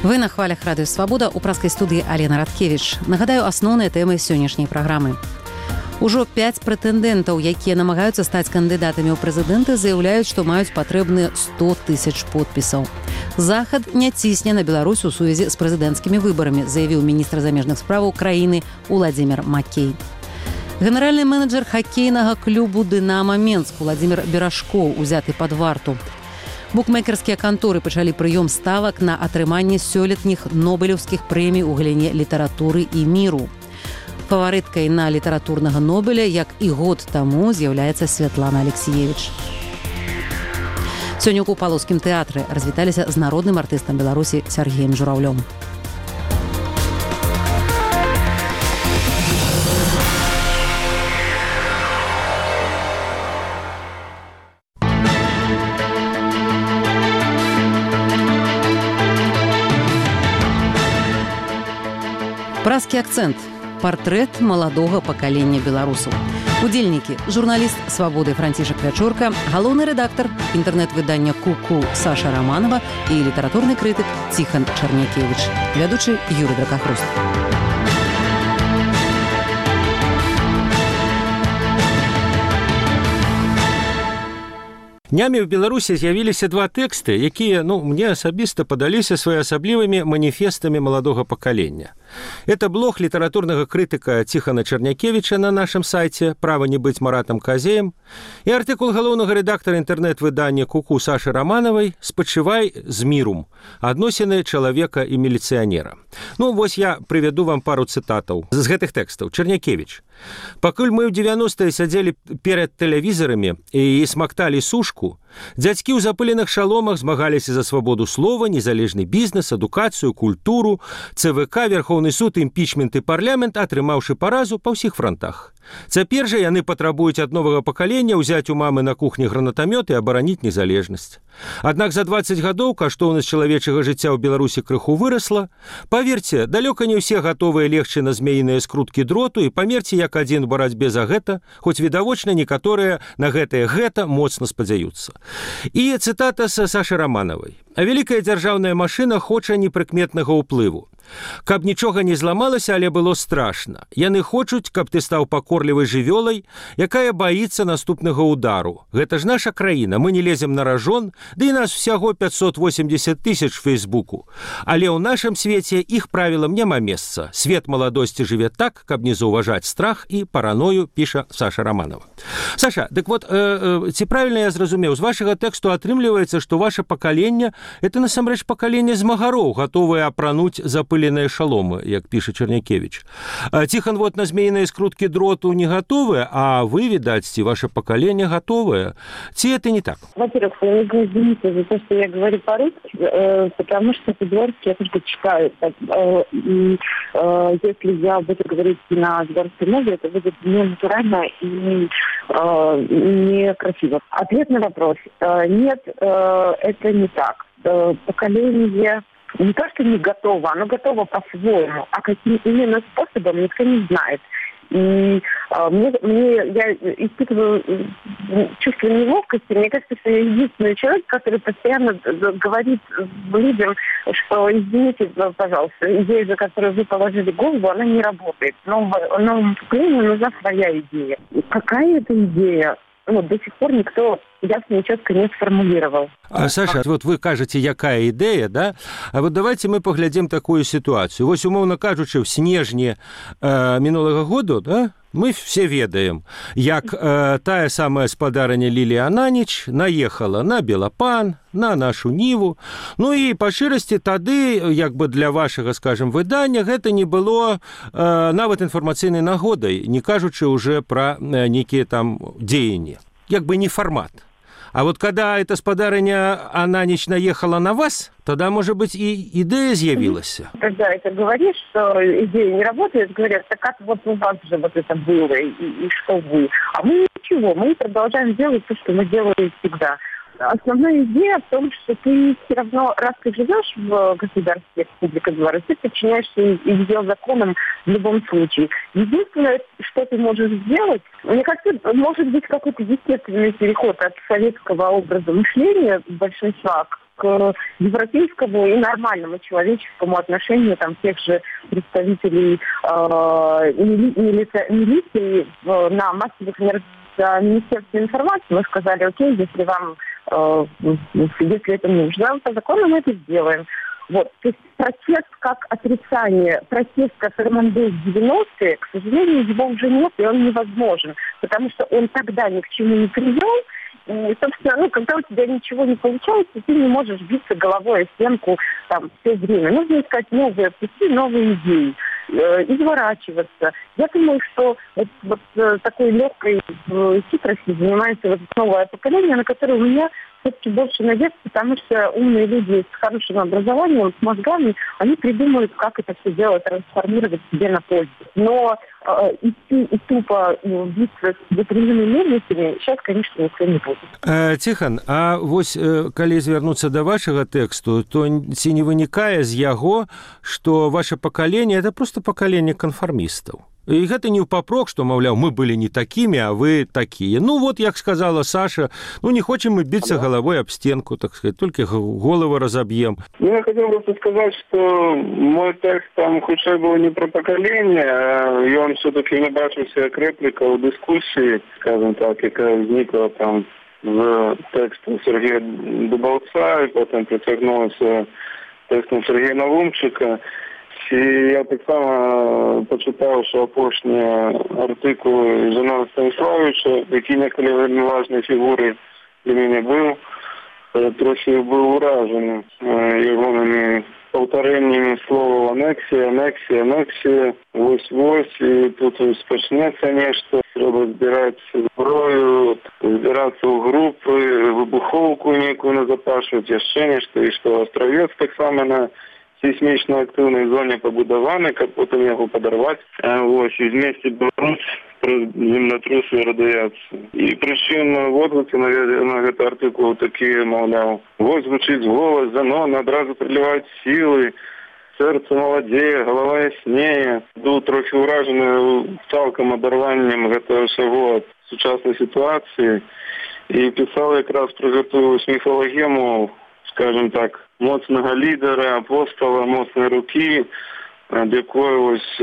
Вы на хвалях радыё Свабода, у праскай студыі Алена Радкевіч. Нагадаю асноўныя тэмы сённяшняй праграмы. Ужо 5 прэтэндэнтаў, якія намагаюцца стаць кандыдатамі ў прэзідэнты, заяўляюць, што маюць патрэбны 100 тысяч подпісаў. Захад не цісне на Беларусь у сувязі з прэзідэнцкімі выбарамі, заявіў міністр замежных справаў краіны Уладзімір Макей. Генеральны менеджер хакейнага клубу «Дынамо Менск» Уладзімір Берашкоў узяты пад варту. Букмекерскія канторы пачалі прыём ставак на атрыманне сёлетніх нобелеўскіх прэмій у галіне літаратуры і міру. Фаварыткай на літаратурнага Нобеля, як і год таму, з'яўляецца Святлана Алексіевіч. Сёння ў Купалаўскім тэатры развіталіся з народным артыстам Беларусі Сяргеем Жураўлём. Празкі акцэнт. Партрэт маладога пакалення беларусаў. Удзельнікі: журналіст «Свабоды» Францішак Вячорка, галоўны рэдактар інтэрнэт-выдання «Ку-ку» Саша Раманова і літаратурны крытык Ціхан Чарнякевіч. Вядучы Юрый Дракахруст. Днямі ў Беларусі з'явіліся два тэксты, якія, мне асабіста падаліся своеасаблівымі маніфестамі маладога пакалення. Это блог літаратурнага крытыка Ціхана Чарнякевіча на нашым сайце «Права не быць Маратам Казеем» і артыкул галоўнага рэдактара інтэрнэт-выдання «Ку-ку» Сашы Раманавай «Спачывай з мірум. Адносіны чалавека і міліцыянера». Вось я прывяду вам пару цытатаў з гэтых тэкстаў. Чарнякевіч. Пакуль мы ў 90-е сядзелі перад тэлевізарамі і смакталі сушку, дзядзькі ў запыленых шаломах змагаліся за свабоду слова, незалежны бізнес, адукацыю, культуру, ЦВК, Верховны суд, імпічмент і парламент, атрымаўшы паразу па ўсіх франтах. Цяпер жа яны патрабуюць ад новага пакалення ўзяць у мамы на кухні гранатамёт і абараніць незалежнасць. Аднак за 20 гадоў каштоўнасць чалавечага жыцця ў Беларусі крыху вырасла. Паверце, далёка не ўсе гатовыя легчы на змеіныя скруткі дроту і памерці як адзін у барацьбе за гэта, хоць відавочна некаторыя на гэтае моцна спадзяюцца. І цытата са Сашы Раманавай. А вялікая дзяржаўная машына хоча непрыкметнага ўплыву. Каб нічога не зламалася, але было страшна. Яны хочуць, каб ты стаў пакорлівай жывёлай, якая баіцца наступнага удару. Гэта ж наша краіна, мы не лезем на ражон, ды і нас всяго 580 тысяч в Фейсбуку. Але ў нашым свеце іх правілам няма месца. Свет маладосці жыве так, каб не заўважаць страх і параною, піша Саша Раманова. Саша, дык вот, ці правільна я зразумеў, з вашага тэксту атрымліваецца, што ваше пакаленне – это насамрэч пакаленне змагароў, гатовыя апрануць запыленыя шаломы, як піша Чарнякевіч. Ціхан вот на змеіныя скруткі дроту не гатовыя, а вы, видать, ваше поколение готовое. Ці это не так? Во-первых, я не извините за то, что я говорю по-русски, потому что по-белорусски я только читаю. Если я буду говорить на белорусской мове, это будет не натурально и некрасиво. Ответ на вопрос. Нет, это не так. Поколение не то, что не готово, оно готово по-своему, а каким именно способом никто не знает. И я испытываю чувство неловкости. Мне кажется, что я единственный человек, который постоянно говорит людям, что извините, пожалуйста, идея, за которую вы положили голову, она не работает. Новому поколению нужна своя идея. Какая это идея? До сих пор никто ясно и четко не сформулировал. Саша, вот вы кажете, якая идея, да? А вот давайте мы поглядим такую ситуацию. Вось, умовно кажучи, в снежні минулого года, да, мы все ведаем, як тая самая спадарыня Лілія Ананіч наехала на Белапан, на нашу Ніву. І па шчырасці тады, як бы для вашага, скажем, выдання, гэта не было нават інфармацыйнай нагодай, не кажучы уже пра нейкія там дзеянні. Як бы не формат. А вот когда эта спадарыня Ананіч наехала на вас, тогда, может быть, и идея з'явилась. Когда это говоришь, что идея не работает, говорят, так как вот у вас же вот это было, и что вы. А мы ничего, мы продолжаем делать то, что мы делаем всегда. Основная идея в том, что ты все равно, раз ты живешь в государстве Республика Беларусь, ты подчиняешься ее законам в любом случае. Единственное, что ты можешь сделать, мне кажется, может быть какой-то естественный переход от советского образа мышления большинства к к европейскому и нормальному человеческому отношению там тех же представителей милиции на массовых мероприятиях Министерства информации. Мы сказали: окей, если это нужно, по закону мы это сделаем. Вот. То есть протест как отрицание, протест, который он был в 90-е, к сожалению, его уже нет, и он невозможен, потому что он тогда ни к чему не привел. И, собственно, когда у тебя ничего не получается, ты не можешь биться головой о стенку там все время. Нужно искать новые пути, новые идеи, изворачиваться. Я думаю, что вот такой легкой хитростью занимается вот новое поколение, на которое у меня все-таки больше надежд, потому что умные люди с хорошим образованием, с мозгами, они придумают, как это все дело трансформировать себе на пользу. Но идти и тупо биться с ветряными мельницами сейчас, конечно, никто не будет. Тихон, а вось, калі звярнуцца да вашага тэксту, то ці не вынікае з яго, што ваше пакаленне – это просто пакаленне канфармістаў? І гэта не ў папрок, што, маўляў, мы былі не такімі, а вы такія. Ну, вот, як сказала Саша, не хочам мы біцца головой об стенку, так сказать, толькі голову разобьем. Я хотел просто сказать, что мой текст там хутчэй был не про поколение, и он все-таки не бачился как реплика у дискуссии, скажем так, якая возникла там в тексте Сергея Дубовца, и потом притягнулася текстом Сергея Навумчика. І я так само почитав, що опошні артикули Жана Станіславовича, який неколи вельми важної фігури для мене був, трохи був уражений його повтореннями слова анексія, ось, і тут спочнеться нечто, треба збирати зброю, збиратися у групи, вибуховку ніяку не запашувати, ще нечто, і що Островець так само на сейсмично активной зоне побудованы, как потом его подорвать. Вот, и вместе Беларусь про землетрус и радиацию. И причем в отзыве на этот артикул такие, мовляв, вот звучит голос, Занон одразу приливают силы, сердце молодеє, голова яснее. Был трохи уражений цалком одорванням этого всего от сучасной ситуации. И писал якраз про эту міфологему, скажем так, моцного лідера, апостола, моцної руки, від якої ось,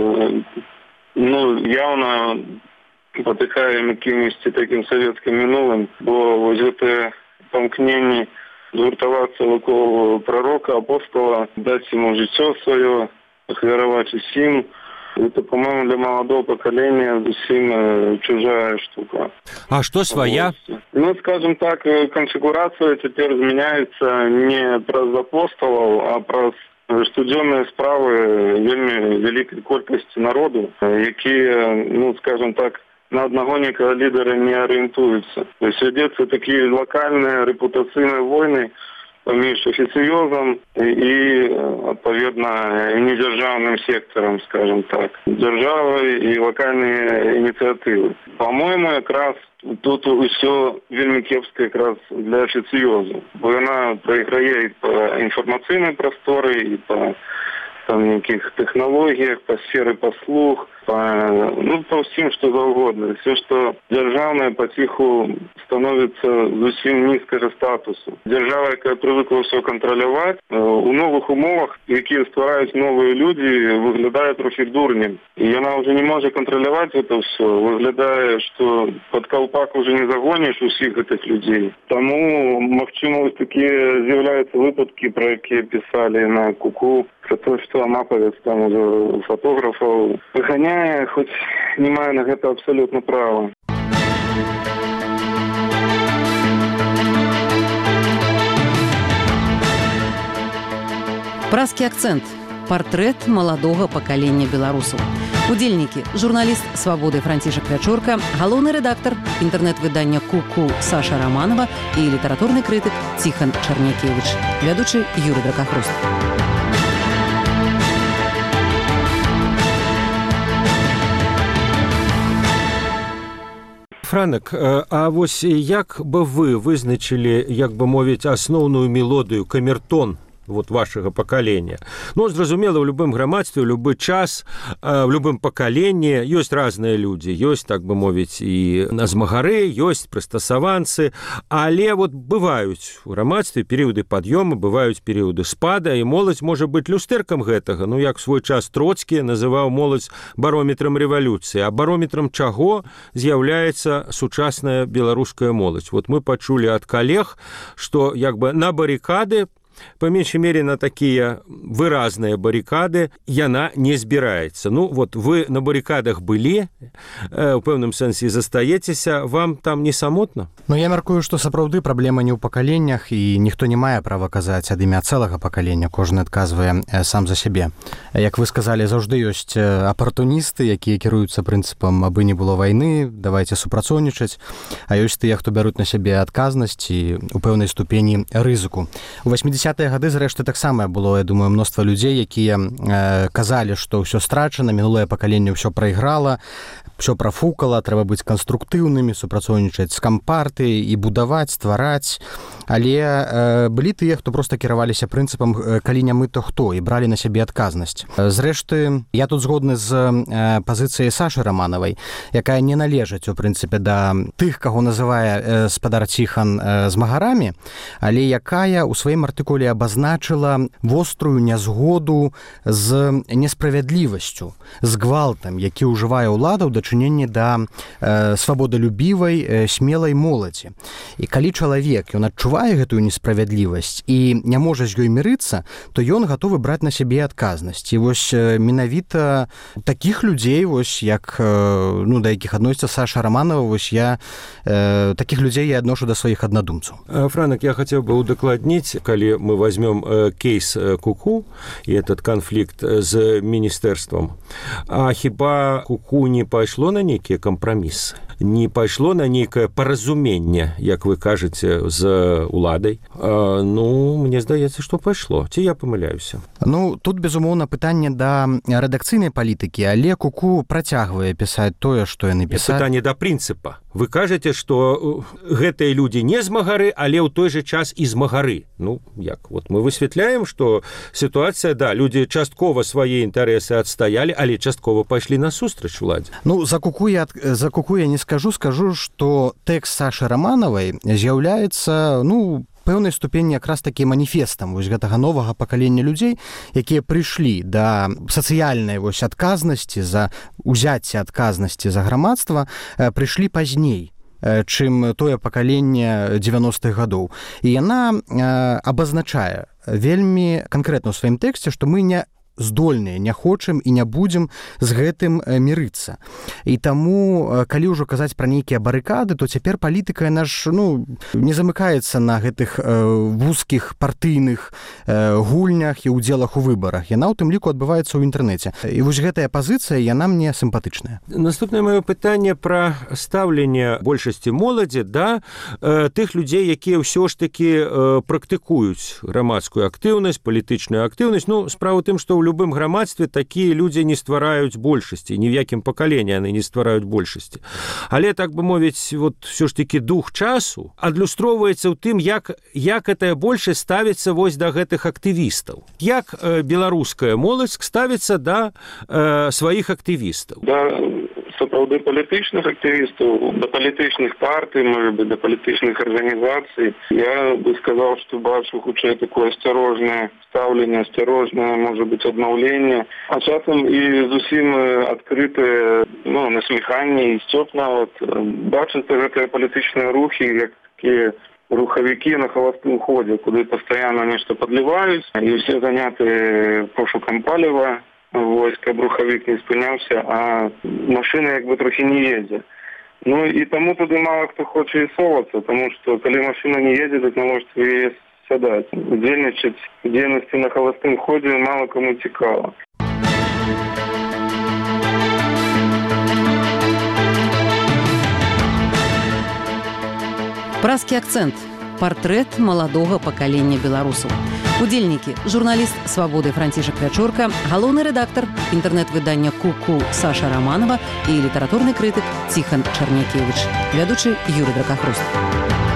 явно потикаємо якимось таким совєтським минулим, бо ось це помкнення згуртуватися около пророка, апостола, дати йому життя своє, охвірувати усім. Это, по-моему, для молодого поколения совсем чужая штука. А что своя? Ну, скажем так, конфигурация теперь изменяется не про апостолов, а про студенные справы вельми великой кількості народу, які, скажем так, на одного некого лидера не ориентуются. То есть ведутся такие локальные репутационные войны поміж офіційозом і, відповідно, недержавним сектором, скажем так, держави і локальні ініціативи. По-моєму, якраз тут усе вельми кепсько якраз для офіційозу, бо вона проіграє і по інформаційній просторі, і по неких технологиях, по сфере послуг, по всем, что угодно. Все, что державное потиху становится совсем низкого статусу. Держава, яка привыкла все контролювати, у нових умовах, які створюють нові люди, виглядає трохи дурнем. І вона вже не може контролювати це все. Виглядає, що під колпак вже не загониш усіх цих людей. Тому, можливо, такі з'являються випадки, про які писали на Куку, про те, що Амаповець там уже фотографів виганяє, хоч не має на це абсолютно права. Празкі акцэнт. Партрэт маладога пакалення беларусаў. Удзельнікі: журналіст «Свабоды» Францішак Вячорка, галоўны рэдактар інтэрнэт-выдання «Ку-ку» Саша Романова і літаратурны крытык Тихон Чернякевич. Вядучы Юрий Дракахруст. Франак, а вось як бы вы вызначылі, як бы мовіць, асноўную мелодыю, камертон вот вашага пакалення. Ну, зразумела, ў любым грамадстве, ў любы час, в любым пакаленні ёсць разныя людзі. Ёсць, так бы мовіць, і змагары, ёсць прыстасаванцы, але вот бываюць у грамадстве перыяды пад'ёму, бываюць перыяды спада, і моладзь можа быць люстэркам гэтага. Ну, як свой час Троцкі называў моладзь барометрам рэвалюцыі. А барометрам чаго з'яўляецца сучасная беларуская моладзь? Вот мы пачулі ад калег, што як бы на баррикады, по меньшей мере на такие выразные баррикады, яна не збіраецца. Ну, вот вы на баррикадах былі, у пэўным сэнсе застаецеся, вам там не самотна? Ну, я мяркую, што сапраўды праблема не ў пакаленнях, і ніхто не мае права казаць ад імя цэлага пакалення, кожны адказвае сам за сябе. Як вы сказалі, заўжды ёсць апартуністы, якія кіруюцца прынцыпам, абы не было вайны, давайце супрацоўнічаць, а ёсць тыя, хто бяруць на сябе адказнасць і у пэўнай ступені рызыку. У 80-е гады, зрэшты, таксама было, я думаю, мноства людзей, якія казалі, што ўсё страчана, мінулае пакаленне ўсё прайграла, ўсё прафукала, трэба быць канструктыўнымі, супрацоўнічаць з кампартыяй і будаваць, ствараць. Але былі тыя, хто проста кіраваліся прынцыпам «калі не мы, то хто?» і бралі на сябе адказнасць. Зрэшты, я тут згодны з пазіцыяй Сашы Раманавай, якая не належыць, у прынцыпе, да тых, каго называе спадар Ціхан змагарамі, але якая ў сваім артыкуле абазначыла вострую нязгоду з несправядлівасцю, з гвалтам, які ўжывае ўлада ў дачыненні да свабодалюбівай, смелай моладзі. І калі чалавек, ён адчувае гэтую несправядлівасць і не можа з ёй мірыцца, то ён гатовы браць на сябе адказнасць. І вось менавіта такіх людзей, вось як, ну, да якіх адносіцца Саша Раманова, вось я такіх людзей я адношу да сваіх аднадумцаў. Франак, я хацеў бы удакладніць, калі мы возьмем кейс Куку и этот конфликт с министерством, а хіба Куку не пайшло на нейкія кампрамісы? Не пайшло на нейкае паразуменне, як вы кажаце, з уладай? Ну, мне здаецца, што пайшло. Ці я памыляюся? Ну, тут, безумоўна, пытанне да рэдакцыйнай палітыкі, але Куку працягвае пісаць тое, што яны пісаць. Пытанне да прынцыпа. Вы кажаце, што гэтыя людзі не змагары, але ў той жа час і змагары. Ну, як? Вот мы высвятляем, што сітуацыя, да, людзі часткова свае інтарэсы адстаялі, але часткова пайшлі насустрач уладзе. Ну, за Куку я не скажу, што тэкст Сашы Раманавай з'яўляецца, ну, пэўнай ступені якраз такі маніфестам вось гэтага новага пакалення людзей, якія прыйшлі да сацыяльнай вось адказнасці за узяцце адказнасці за грамадства, прыйшлі пазней, чым тое пакаленне 90-х гадоў. І яна абазначае вельмі канкрэтна ў сваім тэксце, што мы не здольныя, не хочам і не будзем з гэтым мірыцца. І таму, калі ўжо казаць пра нейкія барыкады, то цяпер палітыка, яна ж, ну, не замыкаецца на гэтых вузкіх партыйных гульнях і ўдзелах у выбарах. Яна ў тым ліку адбываецца ў інтэрнэце. І вось гэтая пазіцыя, яна мне сімпатычная. Наступнае маё пытанне пра стаўленне большасці моладзі да тых людзей, якія ўсё ж такі практыкуюць грамадскую актыўнасць, палітычную актыўнасць. Ну, справа ў тым, што ў любым грамадстве такія людзі не ствараюць большасці, ні в якім пакаленні яны не ствараюць большасці. Але, так бы мовіць, вот все ж таки дух часу адлюстроўваецца ў тым, як гэтая большасць ставіцца вось да гэтых актывістаў. Як беларуская моладзь ставіцца да сваіх актывістаў? Да, сапраўды палітычных актывістаў, да палітычных партый, может быть, да палітычных арганізацый. Я бы сказал, что бачу хутчэй такое асцярожнае стаўленне, асцярожнае, может быть, адмаўленне, а часам і зусім адкрытае, ну, насміханне і сцёп нават. Бачыцца гэтыя палітычныя рухі, як такія рухавікі на халастым ходзе, куды пастаянна нешта падліваюць, і ўсе заняты пошукам паліва, вось, каб рухавік не спыняўся, а машына як бы трохі не едзе. Ну і таму туды мала хто хоча і совацца, таму што калі машына не едзе, дык навошта яе сядаць. Удзельнічаць у дзейнасці на халастым ходзе мала каму цікава. Празкі акцэнт. Партрэт маладога пакалення беларусаў. Удзельнікі: журналіст «Свабоды» Францішак Вячорка, галоўны рэдактар інтэрнэт-выдання «Куку» Саша Раманова і літаратурны крытык Ціхан Чарнякевіч. Вядучы Юрый Дракахруст.